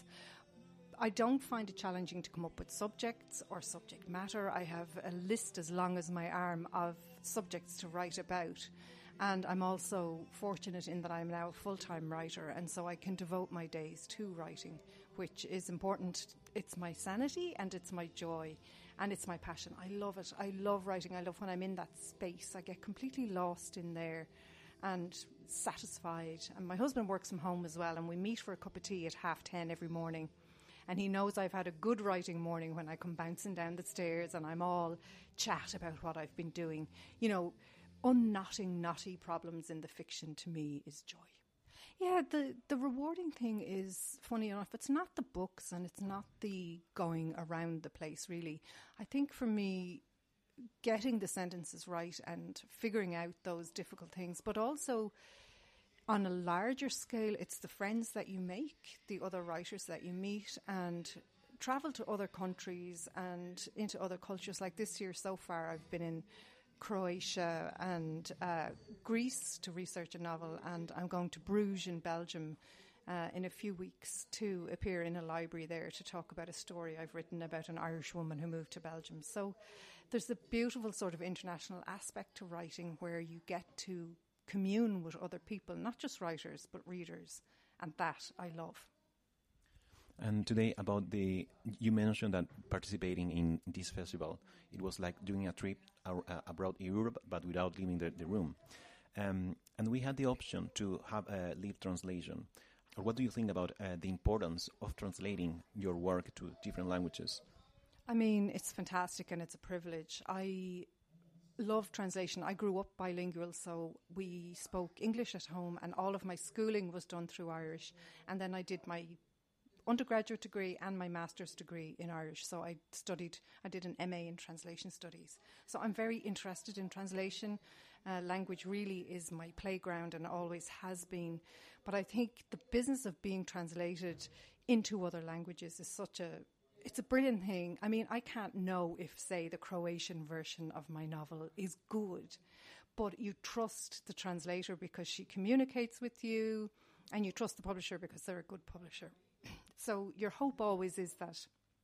I don't find it challenging to come up with subjects or subject matter. I have a list as long as my arm of subjects to write about. And I'm also fortunate in that I'm now a full-time writer, and so I can devote my days to writing, which is important. It's my sanity and it's my joy and it's my passion. I love it. I love writing. I love when I'm in that space. I get completely lost in there and satisfied. And my husband works from home as well, and we meet for a cup of tea at half ten every morning. And he knows I've had a good writing morning when I come bouncing down the stairs and I'm all chat about what I've been doing. You know, unknotting knotty problems in the fiction to me is joy. Yeah, the, the rewarding thing is, funny enough, it's not the books and it's not the going around the place, really. I think for me, getting the sentences right and figuring out those difficult things, but also on a larger scale, it's the friends that you make, the other writers that you meet, and travel to other countries and into other cultures. Like this year so far, I've been in Croatia and uh, Greece to research a novel, and I'm going to Bruges in Belgium uh, in a few weeks to appear in a library there to talk about a story I've written about an Irish woman who moved to Belgium. So there's a beautiful sort of international aspect to writing where you get to commune with other people, not just writers, but readers, and that I love. And today about the, you mentioned that participating in this festival, it was like doing a trip ar- uh, abroad in Europe, but without leaving the, the room. Um, and we had the option to have a live translation. Or what do you think about uh, the importance of translating your work to different languages? I mean, it's fantastic and it's a privilege. I love translation. I grew up bilingual, so we spoke English at home, and all of my schooling was done through Irish. And then I did my undergraduate degree and my master's degree in Irish. So I studied, I did an M A in translation studies. So I'm very interested in translation. Uh, language really is my playground and always has been. But I think the business of being translated into other languages is such a, it's a brilliant thing. I mean, I can't know if, say, the Croatian version of my novel is good, but you trust the translator because she communicates with you, and you trust the publisher because they're a good publisher. So your hope always is that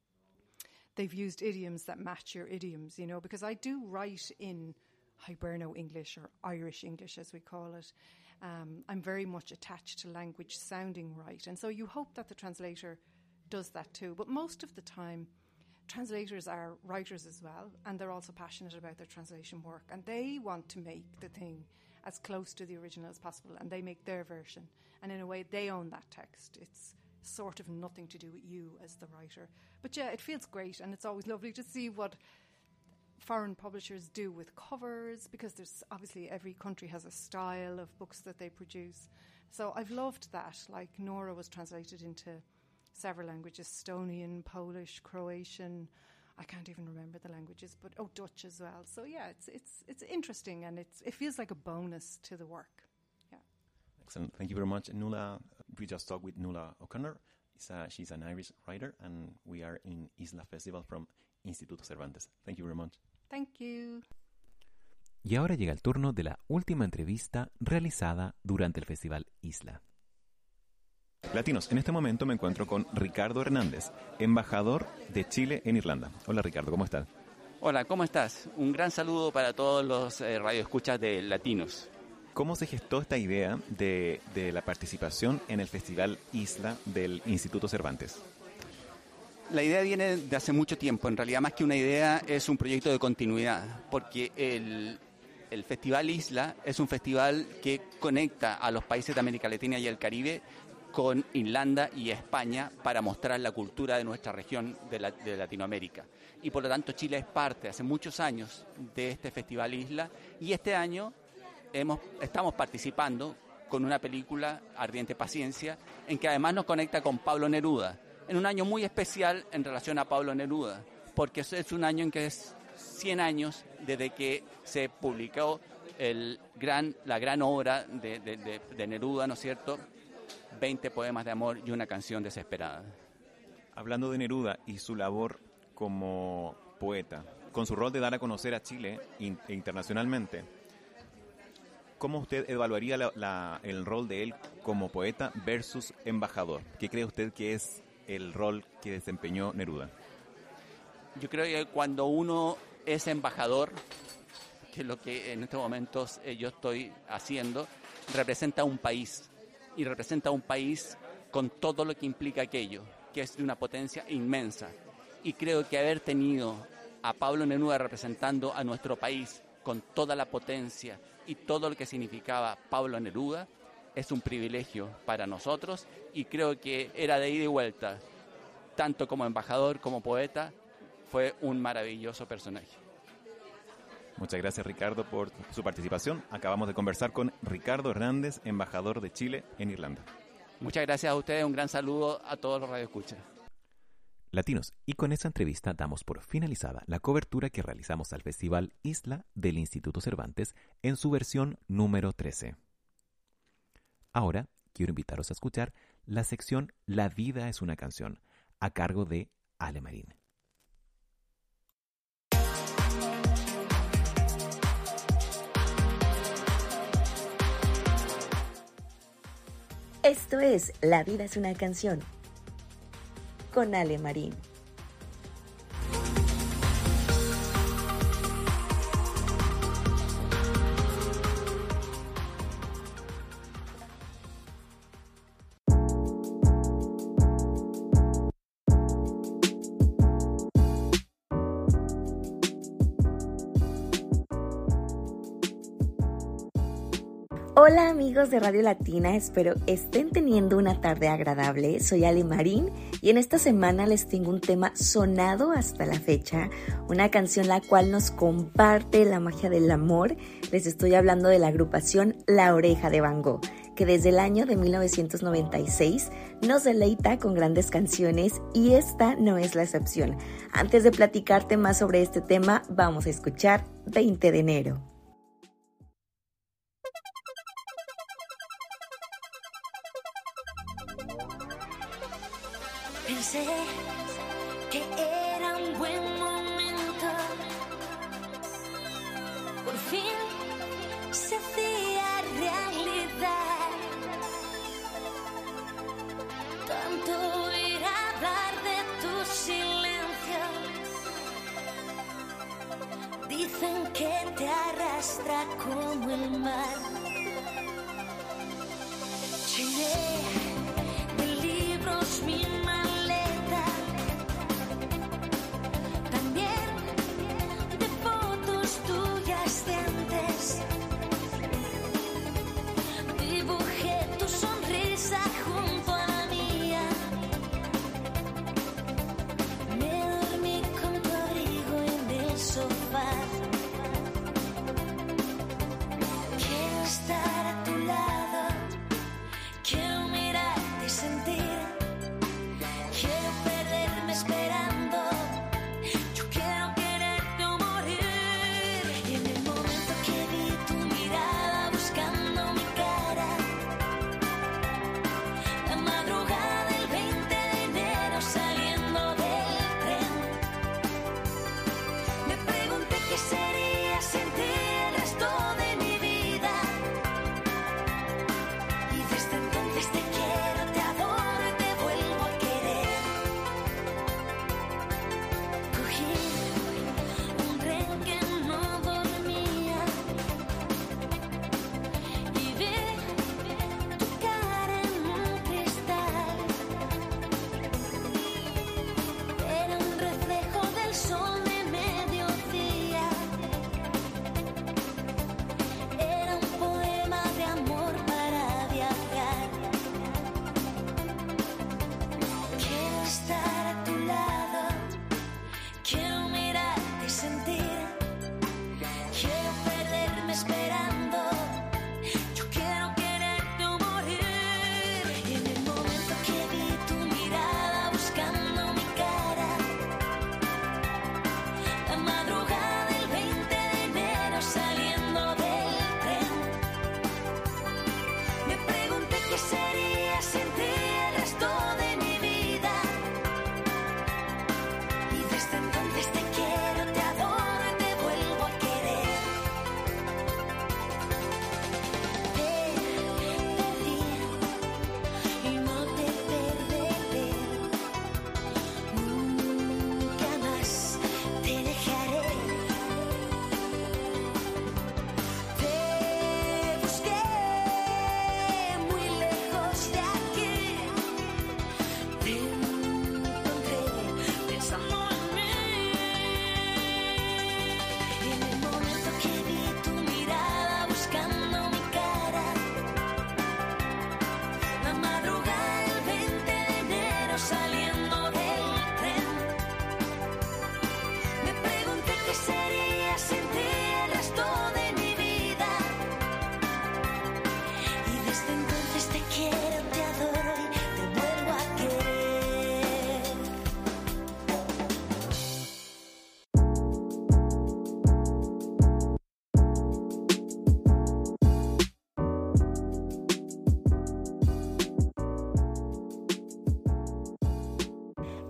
they've used idioms that match your idioms, you know, because I do write in Hiberno English or Irish English, as we call it. Um, I'm very much attached to language sounding right. And so you hope that the translator does that too. But most of the time, translators are writers as well, and they're also passionate about their translation work. And they want to make the thing as close to the original as possible, and they make their version. And in a way, they own that text. It's sort of nothing to do with you as the writer. But yeah, it feels great, and it's always lovely to see what foreign publishers do with covers, because there's obviously every country has a style of books that they produce. So I've loved that. Like Nora was translated into several languages: Estonian, Polish, Croatian. I can't even remember the languages, but oh, Dutch as well. So yeah, it's it's it's interesting, and it's it feels like a bonus to the work. Yeah. Excellent. Thank you very much, Nuala. We just talked with Nuala O'Connor. It's a, she's an Irish writer, and we are in Isla Festival from Instituto Cervantes. Thank you very much. Thank you. Y ahora llega el turno de la última entrevista realizada durante el Festival Isla. Latinos, en este momento me encuentro con Ricardo Hernández, embajador de Chile en Irlanda. Hola Ricardo, ¿cómo estás? Hola, ¿cómo estás? Un gran saludo para todos los eh, radioescuchas de Latinos. ¿Cómo se gestó esta idea de, de la participación en el Festival Isla del Instituto Cervantes? La idea viene de hace mucho tiempo. En realidad, más que una idea, es un proyecto de continuidad, porque el, el Festival Isla es un festival que conecta a los países de América Latina y el Caribe con Irlanda y España para mostrar la cultura de nuestra región de, la, de Latinoamérica. Y por lo tanto Chile es parte hace muchos años de este Festival Isla, y este año hemos, estamos participando con una película, Ardiente Paciencia, en que además nos conecta con Pablo Neruda, en un año muy especial en relación a Pablo Neruda, porque es un año en que es cien años desde que se publicó el gran, la gran obra de, de, de, de Neruda, ¿no es cierto?, veinte poemas de amor y una canción desesperada. Hablando de Neruda y su labor como poeta, con su rol de dar a conocer a Chile in, internacionalmente, ¿cómo usted evaluaría la, la, el rol de él como poeta versus embajador? ¿Qué cree usted que es el rol que desempeñó Neruda? Yo creo que cuando uno es embajador, que es lo que en estos momentos eh, yo estoy haciendo, representa un país. Y representa un país con todo lo que implica aquello, que es de una potencia inmensa. Y creo que haber tenido a Pablo Neruda representando a nuestro país con toda la potencia y todo lo que significaba Pablo Neruda es un privilegio para nosotros, y creo que era de ida y vuelta, tanto como embajador como poeta. Fue un maravilloso personaje. Muchas gracias, Ricardo, por su participación. Acabamos de conversar con Ricardo Hernández, embajador de Chile en Irlanda. Muchas gracias a ustedes, un gran saludo a todos los radioescuchas. Latinos, y con esta entrevista damos por finalizada la cobertura que realizamos al Festival Isla del Instituto Cervantes en su versión número trece. Ahora quiero invitaros a escuchar la sección La vida es una canción, a cargo de Ale Marín. Esto es La vida es una canción, con Ale Marín. Hola amigos de Radio Latina, espero estén teniendo una tarde agradable. Soy Ale Marín y en esta semana les tengo un tema sonado hasta la fecha, una canción la cual nos comparte la magia del amor. Les estoy hablando de la agrupación La Oreja de Van Gogh, que desde el año de mil novecientos noventa y seis nos deleita con grandes canciones y esta no es la excepción. Antes de platicarte más sobre este tema, vamos a escuchar veinte de enero. Pensé que era un buen momento, por fin se hacía realidad. Tanto ir a hablar de tu silencio, dicen que te arrastra como el mar. Llené de libros mi maleta, también de fotos tuyas de antes. Dibujé tu sonrisa junto a la mía. Me dormí con tu abrigo en el sofá. Quiero estar a tu lado, quiero mirar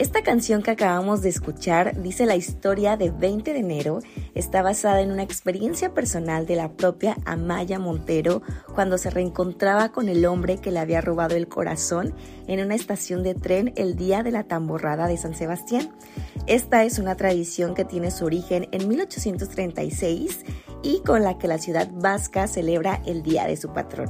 Esta canción que acabamos de escuchar dice la historia de veinte de enero, está basada en una experiencia personal de la propia Amaya Montero cuando se reencontraba con el hombre que le había robado el corazón en una estación de tren el día de la tamborrada de San Sebastián. Esta es una tradición que tiene su origen en mil ochocientos treinta y seis y con la que la ciudad vasca celebra el día de su patrón.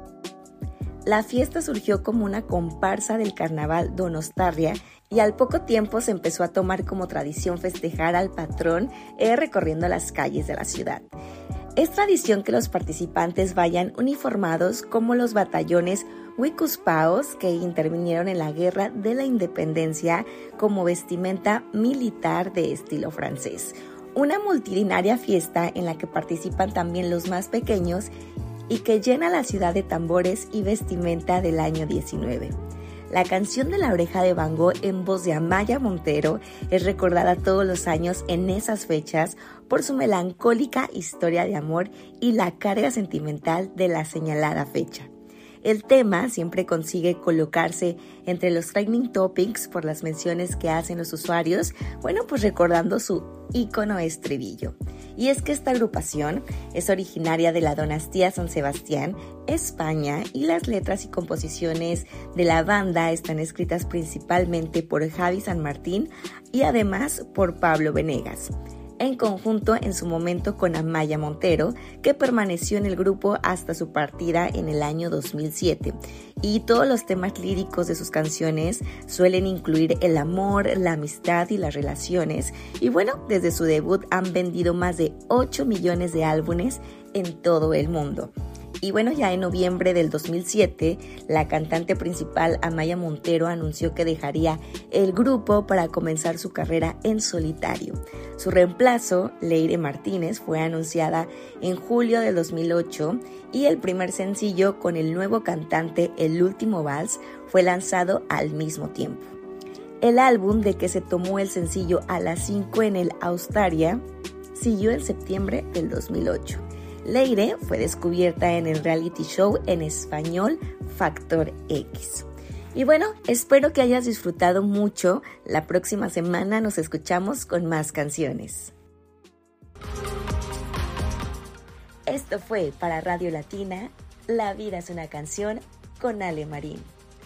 La fiesta surgió como una comparsa del carnaval Donostarria y al poco tiempo se empezó a tomar como tradición festejar al patrón eh, recorriendo las calles de la ciudad. Es tradición que los participantes vayan uniformados como los batallones huicuspaos que intervinieron en la Guerra de la Independencia como vestimenta militar de estilo francés. Una multitudinaria fiesta en la que participan también los más pequeños y que llena la ciudad de tambores y vestimenta del año diecinueve. La canción de La Oreja de Van Gogh en voz de Amaya Montero es recordada todos los años en esas fechas por su melancólica historia de amor y la carga sentimental de la señalada fecha. El tema siempre consigue colocarse entre los trending topics por las menciones que hacen los usuarios, bueno, pues recordando su ícono estribillo. Y es que esta agrupación es originaria de la dinastía San Sebastián, España, y las letras y composiciones de la banda están escritas principalmente por Javi San Martín y además por Pablo Venegas, en conjunto en su momento con Amaya Montero, que permaneció en el grupo hasta su partida en el año dos mil siete. Y todos los temas líricos de sus canciones suelen incluir el amor, la amistad y las relaciones. Y bueno, desde su debut han vendido más de ocho millones de álbumes en todo el mundo. Y bueno, ya en noviembre del dos mil siete, la cantante principal Amaya Montero anunció que dejaría el grupo para comenzar su carrera en solitario. Su reemplazo, Leire Martínez, fue anunciada en julio del dos mil ocho y el primer sencillo con el nuevo cantante El Último Vals fue lanzado al mismo tiempo. El álbum de que se tomó el sencillo A las cinco en el Australia siguió en septiembre del dos mil ocho. Leire fue descubierta en el reality show en español Factor X. Y bueno, espero que hayas disfrutado mucho. La próxima semana nos escuchamos con más canciones. Esto fue para Radio Latina, La vida es una canción con Ale Marín.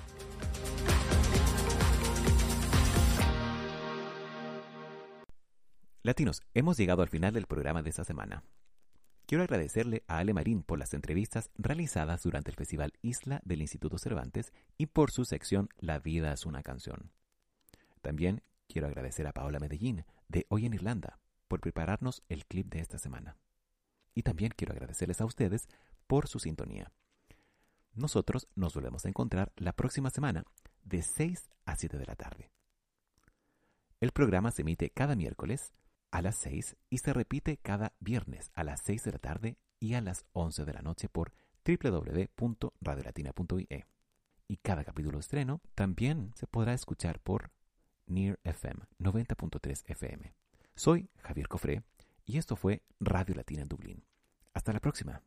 Latinos, hemos llegado al final del programa de esta semana. Quiero agradecerle a Ale Marín por las entrevistas realizadas durante el Festival Isla del Instituto Cervantes y por su sección La vida es una canción. También quiero agradecer a Paola Medellín, de Hoy en Irlanda, por prepararnos el clip de esta semana. Y también quiero agradecerles a ustedes por su sintonía. Nosotros nos volvemos a encontrar la próxima semana, de seis a siete de la tarde. El programa se emite cada miércoles a las seis y se repite cada viernes a las seis de la tarde y a las once de la noche por doble u doble u doble u punto radio latina punto i e. Y cada capítulo de estreno también se podrá escuchar por Near F M noventa punto tres F M. Soy Javier Cofré y esto fue Radio Latina en Dublín. Hasta la próxima.